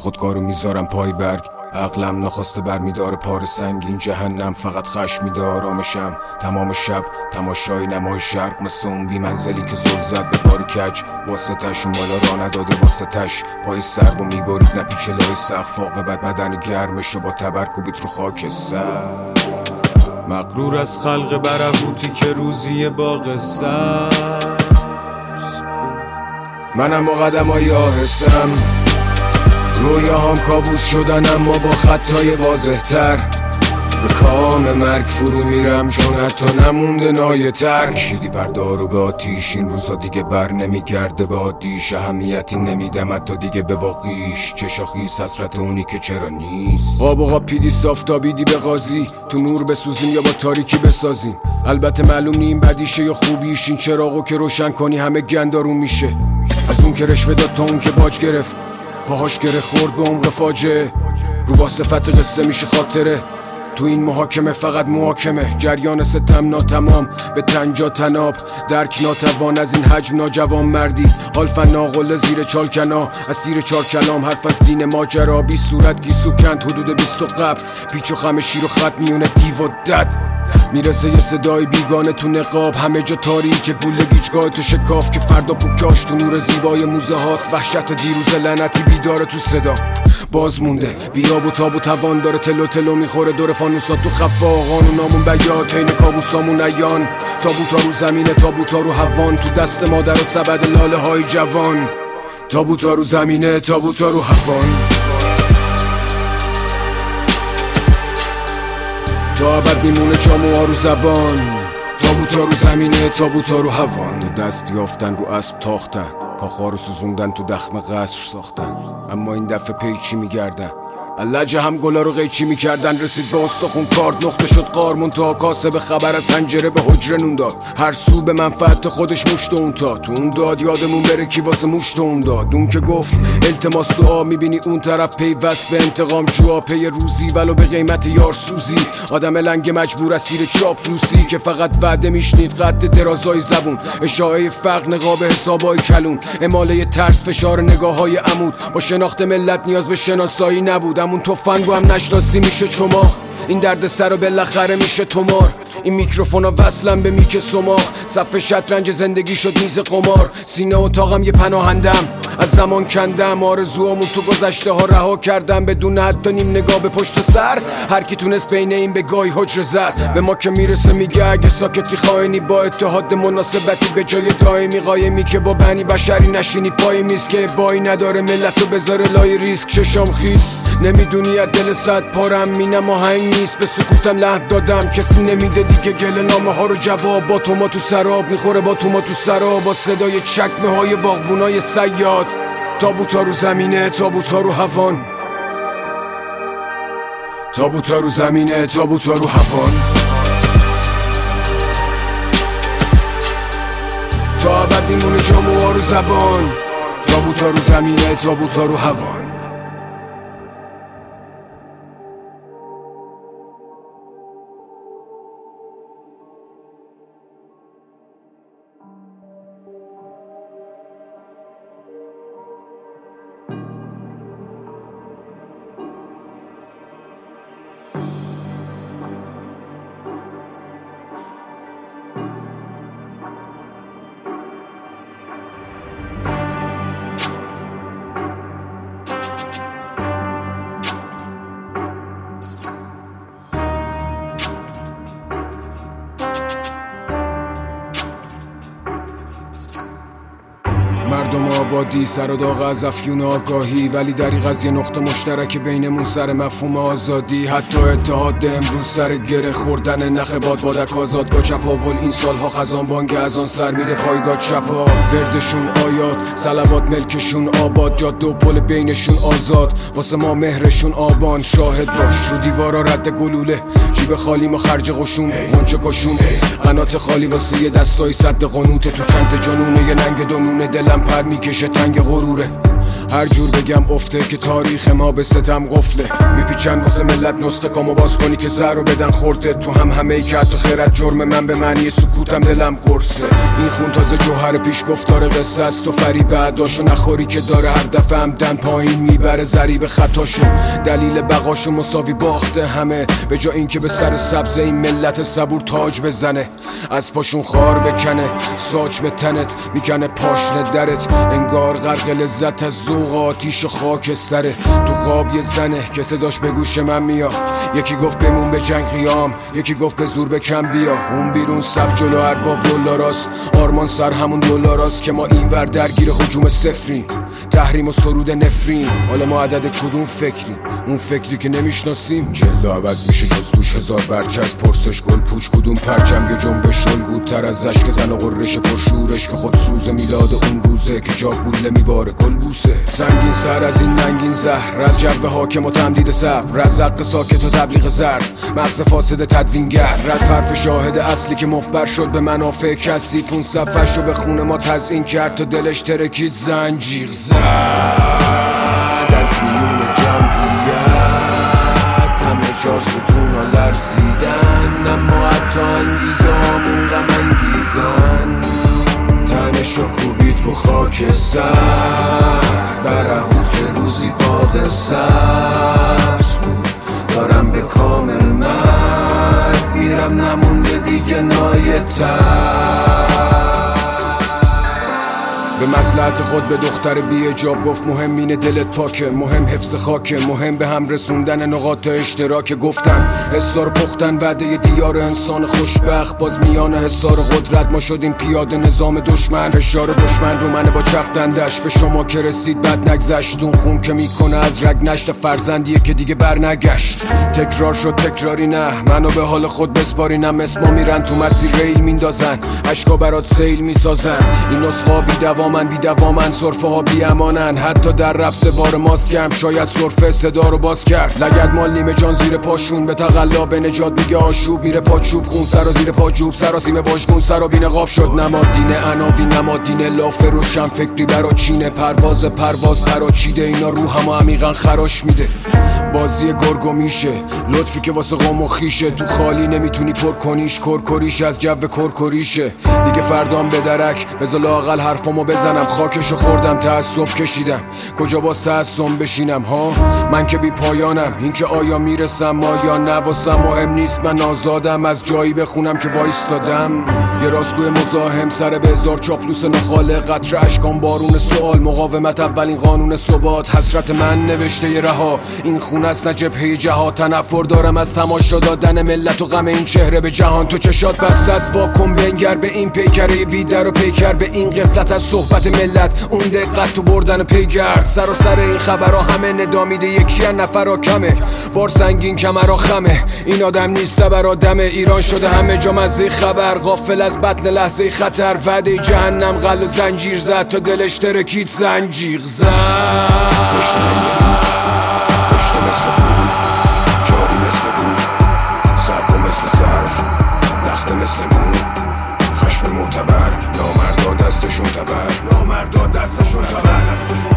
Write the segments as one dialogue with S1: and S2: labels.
S1: خودکارو میذارم پای برگ. عقلم نخواسته برمیداره پار سنگین جهنم. فقط خشم میده آرامشم تمام شب. تماشای نمای شرق مثل اون بی منزلی که زل زد به بار کج. واسه تش اون بالا را نداده واسه تش. پای سر و میبارید نپیچه لای سقف. عاقبت بدن گرمشو با تبرکوبیت رو خاک سر. مغرور از خلق برهوتی که روزی باغ سبز. منم و قدمای آهستم رویاهام کابوس شدن اما با خطای واضح تر. به کام مرگ فرو میرم چون حتی نمونده نایه تر. کشیدی پردارو به آتیش این روزا دیگه بر نمیگرده به عادیش. اهمیتی نمیدم حتی دیگه به باقیش. چشا خیس حسرت اونی که چرا نیست. قاب و قاپیدی صافتابیدی به قاضی. تو نور بسوزیم یا با تاریکی بسازیم. البته معلوم نیم بدیشه یا خوبیش. این چراغو که روشن کنی همه گندارون میشه. از اون که رشوه داد تا اون که باج گرفت. پاهاش گره خورد به عمق فاجعه. رو با صفت قصه میشه خاطره. تو این محاکمه فقط محاکمه. جریان ستم ناتمام به تنجا تناب. درک ناتوان از این حجم ناجوان مردی. حالفن ناقل زیر چالکنا اسیر چار کلام. حرف از دین ماجرا بی صورت گیسو کند حدود 20 قبل. پیچ و خم شیر و خط میونه دیو و دد. میرسه یه صدای بیگانه تو نقاب. همه جا تاریکه پول گیجگاه تو شکاف. که فردا پوکاش تو نور زیبای موزه هاست. وحشت دیروز لعنتی بیداره تو صدا. باز مونده بیاب و تاب و توان داره. تلو تلو میخوره دور فانوسات تو خفا. قانونامون بیات این کابوسامون عیان. تابوتا رو زمینه تابوتا رو هوان. تو دست مادر و سبد لاله های جوان. تابوتا رو زمینه تابوتا رو هوان. تا ابد میمونه جاموها رو زبان. تابوتا رو زمینه تابوتا رو هوان. دست یافتن رو اسب تاختن. کاخا رو سوزوندن تو دخم قصر ساختن. اما این دفعه پیچی میگردن. اللجه هم گلا رو قیچی میکردن. رسید به استخون کارد نقطه شد قار. منتها کاسه به خبر از حنجره به حجره نون داد. هر سو به منفعت خودش مشت اون تا. تو اون داد یادمون بره کی واسه مشت اون داد. اون که گفت التماس دعا. میبینی اون طرف پیوست به انتقام جوا. پی روزی ولو به قیمت یار سوزی. آدم لنگ مجبور اسیر چاپلوسی. که فقط وعده میشنید قد درازای زبون. اشاعه فقر نقاب حسابای کلون. اماله ترس فشار نگاههای عمود. با شناخت ملت نیاز به شناسایی نبود. همون تفنگو هم نشناسی میشه چماخ. این درد سر و بالاخره میشه تمار. این میکروفونا وصلم به میک سماخ. صف شطرنج زندگی شد میز قمار. سینه اتاقم یه پناهندم. از زمان کندم آرزوامون تو گذشته ها رها کردم. بدون حتی نیم نگاه به پشت سر. هر کی تونست بین این به گاهی حجر زد. به ما که میرسه میگه اگه ساکتی خائنی. با اتحاد مناسبتی به جای دائمی. قایمی که با بنی بشری نشینی پای میز. که بایی نداره ملتو بذاره لای ریسک. چشام خیس نمیدونی از دل صد پارم. مینم آهنگ نیست به سکوتم لحن دادم. کسی نمیده دیگه گله نامه ها رو جواب. با تو ما تو سراب میخوره با تو ما تو سراب. با صدای چکمه های باغبونای صیاد. تابوتا رو زمینه تابوتا رو هوان. تابوتا رو زمینه تابوتا رو هوان. تا ابد میمونه جاموها رو زبان. تابوتا رو زمینه تابوتا رو هوان. مردم آبادی سر و داغ از افیون آگاهی. ولی دریغ از یه نقطه مشترک بینمون سر مفهوم آزادی. حتی اتحاد امروز سر گره خوردن نخ بادک آزادگاه چپاول. این سالها خزان بانگ از آن سر میره پایگاه چپا. وردشون آیات صلوات ملکشون آباد. جاده و پل بینشون آزاد. واسه ما مهرشون آبان. شاهد باش رو دیوارا رد گلوله. جیب خالی ما خرج قشون منچه کشون. قنات خالی واسه یه دستای صد قانوته. تو چند جانونه یه ننگ دونونه. دلم پر میکشه تنگ غروره. هر جور بگم افته که تاریخ ما به ستم قفله. میپیچن واسه ملت نسخه کامو باز کنی که زهرو بدن خورده. تو هم همه ای که حتی خیرت جرم من به معنی سکوتم دلم قرصه. این خون تازه جوهر پیش گفتار قصه است و فریب بعداشو نخوری که داره هر دفعه همدن پایین میبره ضریب خطاشو. دلیل بقاشو مساوی باخته همه، به جا این که به سر سبز این ملت صبور تاج بزنه. از پاشون خار بکنه ساج به تنت میکنه پاشنه درت. انگار غرق لذت از ذوق آتیش و خاکستره. تو خواب یه زنه که صداش به گوش من میاد. یکی گفت بمون به جنگ قیام، یکی گفت به زور به کم بیا. اون بیرون صف جلو ارباب دلاراست، آرمان سر همون دلاراست که ما اینور درگیر هجوم صفریم. تحریم و سرود نفرین، حالا ما عدد کدوم فکریم؟ اون فکری که نمیشناسیم. جلو عوض میشه جز توش هزار برچز. پرسش گل پوچ کدوم پرچم یه جنبش الگوتر از اشک زن و قررش پرشورش که خود سوز میلاد اون روزه که جا گوله میباره کل بوسه. زنگین سر از این ننگین زهر، از جو حاکم و تمدید صبر، از حق ساکت و تبلیغ زرد، مغز فاسد تدوینگر، از حرف شاهد اصلی که مفبر شد به منافع کثیف. اون صفحشو به خون ما تزیین کرد تا دلش ترکید زنجیر زد از بیون جمعیت. همه چار ستون ها لرزیدن، اما حتی انگیزه همون غم انگیزن. تنش رو کوبید رو خاک سر، برهود که روزی باغ سبز بود. دارم به کامل مرد میرم، نمونده دیگه نایتر. به مصلحت خود به دختر بی حجاب گفت مهم اینه دلت پاکه، مهم حفظ خاکه، مهم به هم رسوندن نقاط اشتراک. گفتن حسار پختن وعده دیار انسان خوشبخت، باز میان حسار قدرت ما شدیم پیاده نظام دشمن. فشار دشمن رو منه با چختندش، به شما که رسید بد نگذشت. اون خون که میکنه از رگ نشت فرزندیه که دیگه برنگشت. تکرار شد تکراری نه، منو به حال خود بسپارینم. اسما میرن تو مسیر ریل میندازن، عشقا برات سیل میسازن. این نسخا بیدوامن صرفه ها بی امانن. حتی در رفت بار ماسکم شاید صرفه صدا رو باز کرد. لگد مال نیمه جان زیر پاشون، به تقلا به نجات میگه آشوب. میره پاچوب خون سرا زیر پاجوب، سراسیمه واژگون سرا بی نقاب شد. نماد دین عناوین، نماد دین لاف روشن فکری برا چینه. پرواز برا چیده، اینا روحمو عمیقا خراش میده. بازی گرگو میشه لطفی که واسه قوم و خیشه. تو خالی نمیتونی پر کنیش، کرکریش از جو کرکریشه. دیگه فردام به درک بذار لااقل حرفامو بزنم. خاکشو خوردم تعصب کشیدم، کجا باز تعصب بشینم ها؟ من که بی پایانم، این که آیا میرسم آیا نه واسم مهم نیست. من آزادم از جایی بخونم که وایستادم. یه راستگوی مزاحم سر به هزار چاپلوس نخاله. قطره اشکان بارون سوال، مقاومت اولین قانون ثبات. حسرت من نوشته ی رها، این خون است نه جبهه جهاد. تنفر دارم از تماشا دادن ملت و غم این چهره به جهان. تو چشات بسته از واکن بنگر به این پیکره بیدر و پیکر به این غفلت از صحبت ملت. اون دقت تو بردن پیگرد، سر و سر این خبرها همه ندامیده. یکی از نفرها کمه، بار سنگین کمرها خمه. این آدم نیست برا دمه، ایران شده همه جا مزه خبر. غافل از بطن لحظه خطر، وعده جهنم غل و زنجیر زد تا دلش ترکید زنجیر زد. پشت مثل بود، جاری مثل بود، سرکو مثل صرف، لخته مثل بود. خشم معتبر، نامردا دستشون تبر، نامردا دستشون تبر.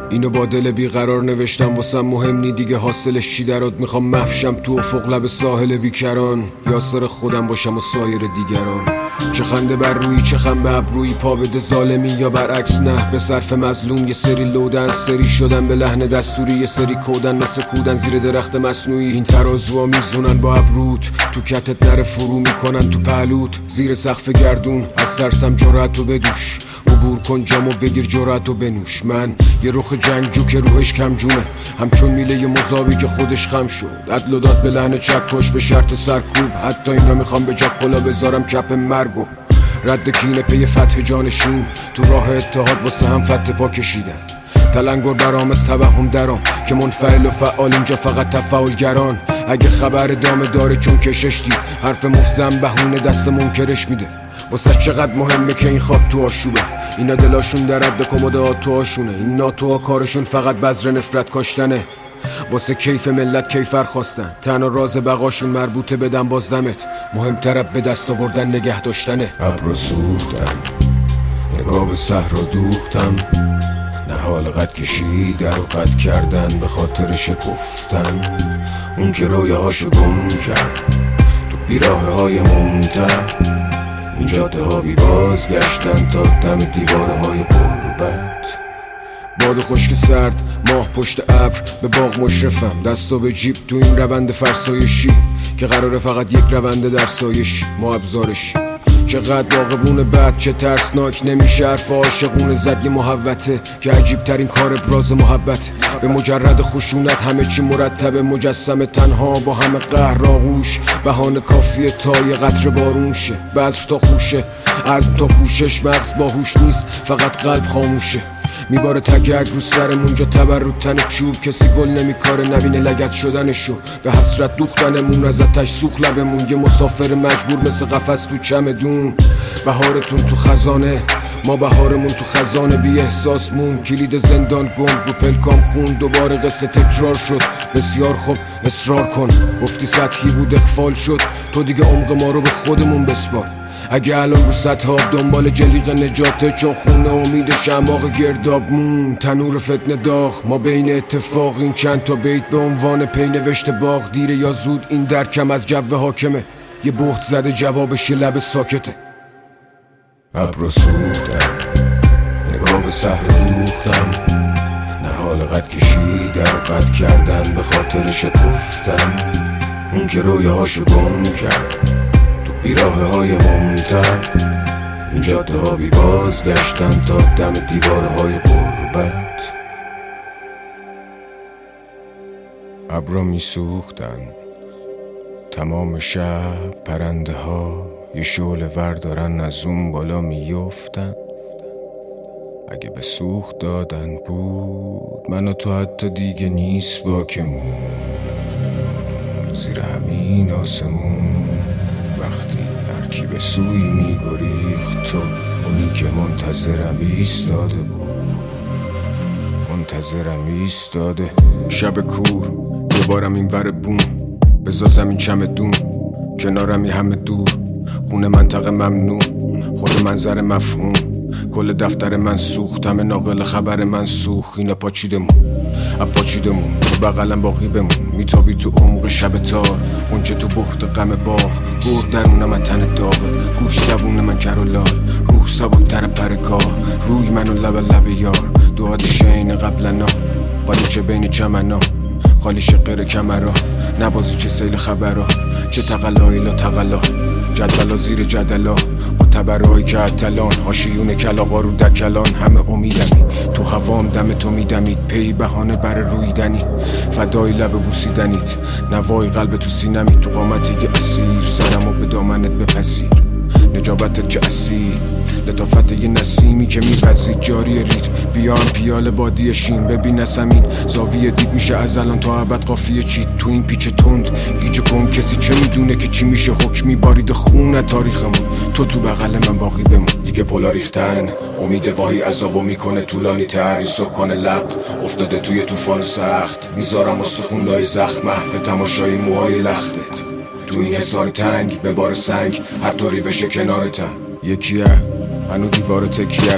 S1: اینو با دل بیقرار نوشتم واسم مهم نی دیگه حاصلش چی درات. میخوام محشم تو افق لب ساحل بیکران، یاسر خودم باشم و سایر دیگران. چه خنده بر روی چه خم به ابروی، پا بده ظالمی یا برعکس نه. به صرف مظلوم یه سری لودن، سری شدن به لحن دستوری، یه سری کودن مثل کودن زیر درخت مصنوعی. این ترازوها میزونن با ابروت، تو کتت نره فرو میکنن تو پهلوت. زیر سقف گردون از ترسم جرأتو بدوش، عبور کن جامو بگیر جرأتو بنوش. من یه رخ جنگجو که روحش کم جونه، همچون میله مذابی که خودش خم شد. عدل و داد به لحن چکش به شرط سرکوب، حتی اینا میخوام به جا کلا بذارم کپ مرگو. رد کینه پی فتح جانشین، تو راه اتحاد واسه هم فتح پا کشیدن. تلنگر برام از توهم درام که منفعل و فعال، اینجا فقط تفاعلگران. اگه خبر دامه داره چون کشش دید، حرف مفزم بهونه دست منکرش میده. واسه چقدر مهمه که این خاک تو آشوبه، اینا دلاشون در رد کمدات تو آشونه. این ناتوها کارشون فقط بذر نفرت کاشتنه، واسه کیف ملت کیفر خواستن. تنها راز بقاشون مربوطه بدن بازدمت، مهمتر به دست آوردن نگه داشتنه. ابرو سوختم، نگاه به صحرا دوختم، نهال قد کشیدن و قد کردن به خاطر شکفتن. اون که رویاهاشو گم کرد تو بیراه های ممتع، این جاده ها بی بازگشتن تا دم دیواره های غربت. باد خشک سرد، ماه پشت ابر، به باغ مشرفم، دستو به جیب تو این روند فرسایشی که قراره فقط یک رونده در سایشی. ما ابزارشی چقدر باغبون بد، چه ترسناک نمیشه حرف عاشقونه زد. یه محوته که عجیب ترین کار ابراز محبت، به مجرد خشونت همه چی مرتبه. مجسم تنها با همه قهر آغوش، بهانه کافیه تا یه قطره بارون شه. بذر تا خوشه، عزم تا کوشش، مغز باهوش نیست فقط قلب خاموشه. میباره تگرگ رو سرمون جا تبر رو تن چوب، کسی گل نمیکاره نبینه لگد شدنشو. به حسرت دوختنمون از آتش سوخت لبمون، یه مسافر مجبور مثل قفس تو چمدون. بهارتون تو خزانه، ما بهارمون تو خزانه. بی احساس مون کلید زندان گم رو پلکام خون. دوباره قصه تکرار شد، بسیار خوب اصرار کن. گفتی سطحی بود اخفال شد، تو دیگه عمق ما رو به خودمون بسپار. اگه الان رو سطح آب دنبال جلیق نجاته، چون خونه امید شماغ گرداب مون. تنور فتنه داغ، ما بین اتفاق این چند تا بیت به عنوان پی نوشته باغ. دیره یا زود این درکم از جو حاکمه، یه بهت زده جوابش یه لب ساکته. ابرو سوختم، نگاه به صحرا دوختم، نهال قد کشیدن و قد کردن به خاطر شکفتن. اون که رویاهاشو گم کرد تو بیراه های ممتع، این جاده ها بی بازگشتن تا دم دیواره های غربت. ابرا می سوختن تمام شب، پرنده ها یه شعله ور دارن از اون بالا میفتن. اگه به سوخت دادن بود من و تو حتی دیگه نیست باکمون. زیر همین آسمون وقتی هرکی به سوی میگریخت، تو اونی که منتظرم ایستاده بود، منتظرم ایستاده. شب کور دوبارم این ور بوم، بزا زمین چمدون، کنارم یه همه دور. خونه منطقه ممنوع، خود منظر مفهوم. کل دفتر من سوخت، همه ناقل خبر من سوخت. اینا پاچیدمون اپاچیدمون، تو بغلم باقی بمون. میتابی تو عمق شب تار، اونچه تو بحت غم باغ. برد درون من تن داغت، گوش زبون من کر و لال. روح سبک تر پرگاه، روی من و لب یار. دو آتیش این قبلنا، قالیچه بین چمنا، خالی شقیر کمرا. نبازی چه سیل خبرا، چه تقلایی لا تقلا. جدولا زیر جدلا، با تبرهایی که اتلان. هاشیون کلاغا رو دکلان، همه امیدمی تو هوام دم تو میدمید. پی بهانه بر رویدنی، فدای لب بوسیدنیت. نوای قلب تو سینمی، تو قامتی که اسیر. سرمو به دامنت بپذیر، نجابتت که اسیر. لطافت یه نسیمی که میپذید جاری ریتم. بیان پیال بادی شین، ببین نسمین زاویه دید میشه از الان تا ابد قافیه چید. تو این پیچ تند گیج کن، کسی چه میدونه که چی میشه. حکمی بارید خون تاریخمون، تو بغل من باقی بمون. دیگه پولا ریختن، امید واهی عذابو میکنه طولانی تر. سکان لب افتاده توی طوفان سخت، میذارم استخون لای زخم. محو تماشای موهای لختت تو این حصار تنگ، به بار سنگ هر طوری بشه کنارتم. یکیه هنو دیوار تکیه،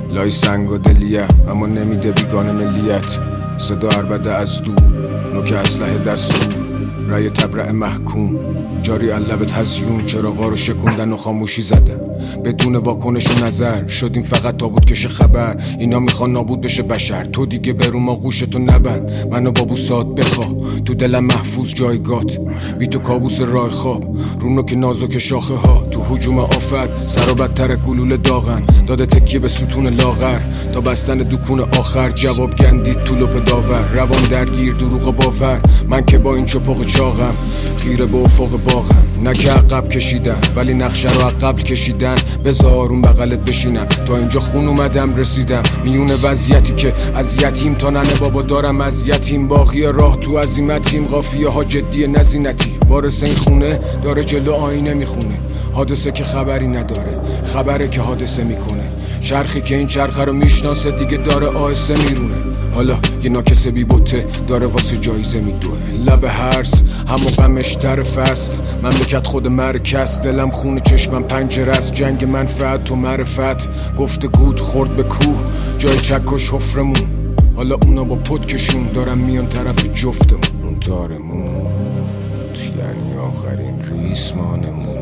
S1: لای سنگ و دلیه اما نمیده بیگانه ملیت. صدا عربده از دور، نوک اسلحه دستور، رای تبرع محکوم جاری علب تزیون. چراغا رو شکوندن و خاموشی زدن بدون واکنش و نظر. شدیم فقط تابوت کش خبر. اینا میخوان نابود بشه بشر. تو دیگه برو ما گوشتو نبند. منو با بوسات بخواه تو دلم محفوظ جایگات. بی تو کابوس راه خواب رونو که نازک شاخه ها. تو هجوم آفت سر و بدتر گلوله داغن. داده تکیه به ستون لاغر تا بستن دکون آخر. جواب گندید تو لپ داور. روان درگیر دروغ و باور. من که با این چپاق چاقم خیره به افق باغم. نه که عقب کشیدم ولی نقشه رو عقب کشیدن. بذار اون بغلت بشینم تا اینجا خون اومدم رسیدم. میون وضعیتی که از یتیم تا ننه بابا دارم از یتیم. باقی راه تو عزیمتیم قافیه ها جدی نزینتی. وارث این خونه داره جلو آینه میخونه. حادثه که خبری نداره خبره که حادثه میکنه. چرخی که این چرخه رو میشناسه دیگه داره آهسته میرونه. حالا یه ناکسه بی بوته داره واسه جایزه میدوه. لب هرس همو غمش در فست. مملکت خود مرکز. دلم خونه چشمم پنجره است. جنگ منفعت و معرفت. گفته گود خورد به کوه جای چکش حفرمون. حالا اونا با پدکشون دارم میان طرف جفتمون. اون تارمون یعنی آخرین ریسمانمون.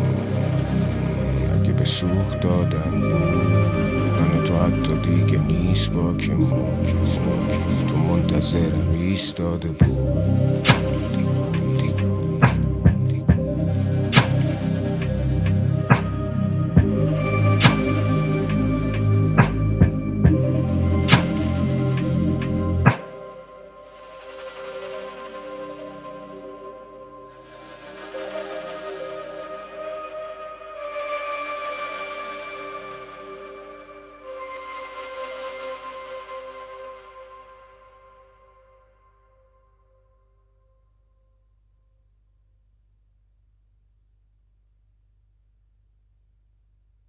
S1: اگه به سوخت دادن بود من تو حتی دیگه نیست باکمون. تو منتظرم ایستاده بود.